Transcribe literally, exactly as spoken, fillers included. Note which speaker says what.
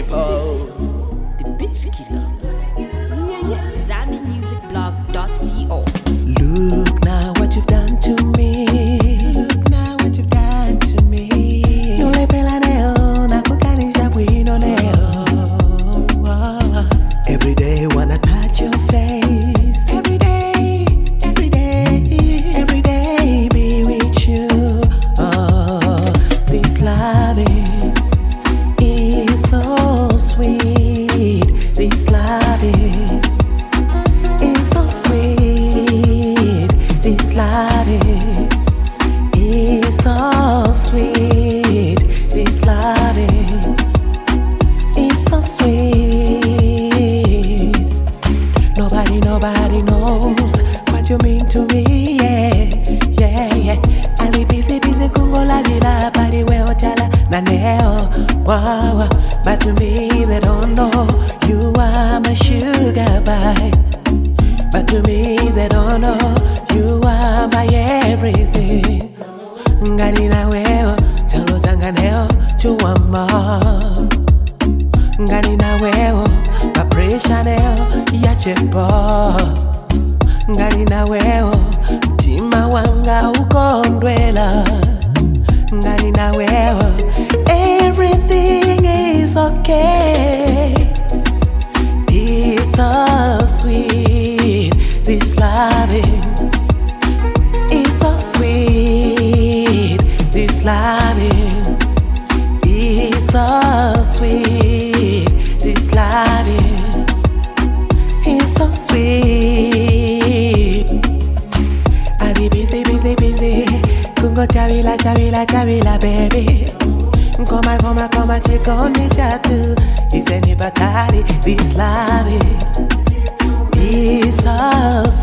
Speaker 1: people.
Speaker 2: The bitch killer. Yeah, yeah.
Speaker 1: Zami Music Blog dot co.
Speaker 3: Look now what you've done to me.
Speaker 2: Look now what you've done to me.
Speaker 3: No le pela neo, na kukanisha bwino neo. Every day wanna touch your face.
Speaker 2: Every day, every day,
Speaker 3: every day be with you. Oh, this love is, is so sweet. This love is, is so sweet. This love is, is so sweet. This love is, is so sweet. Nobody, nobody knows what you mean to me, yeah, yeah, yeah. Ali busy, busy kungo la vila, pari we ochala na neo, wow. But to me they don't know you are my sugar pie. But to me they don't know you are my everything. Ngani na weo, chalo changa neo, chuama. Ngani na weo, my pressure neo, ya chepo. Ngani na weo, tima wanga ukondwela. Ngani na weo, everything is okay. It's so sweet, this loving is so sweet. This loving is so sweet. This loving is so sweet. I be busy, busy, busy. Kungo chavila, chavila, chavila, baby. Koma, koma, koma, chikoni chatu. Iseni bakari, this loving is so